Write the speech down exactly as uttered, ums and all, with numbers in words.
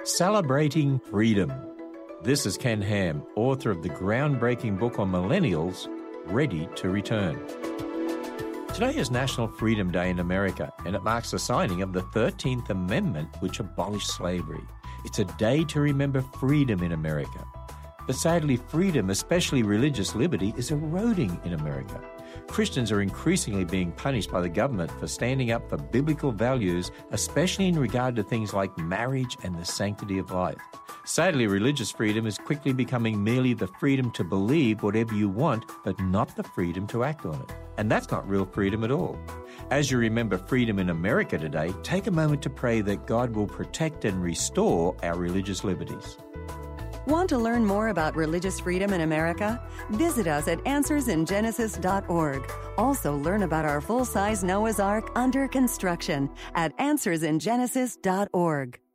Celebrating Freedom. This is Ken Ham, author of the groundbreaking book on millennials, Ready to Return. Today is National Freedom Day in America, and it marks the signing of the thirteenth Amendment, which abolished slavery. It's a day to remember freedom in America. But sadly, freedom, especially religious liberty, is eroding in America. Christians are increasingly being punished by the government for standing up for biblical values, especially in regard to things like marriage and the sanctity of life. Sadly, religious freedom is quickly becoming merely the freedom to believe whatever you want, but not the freedom to act on it. And that's not real freedom at all. As you remember freedom in America today, take a moment to pray that God will protect and restore our religious liberties. Want to learn more about religious freedom in America? Visit us at answers in genesis dot org. Also, learn about our full-size Noah's Ark under construction at answers in genesis dot org.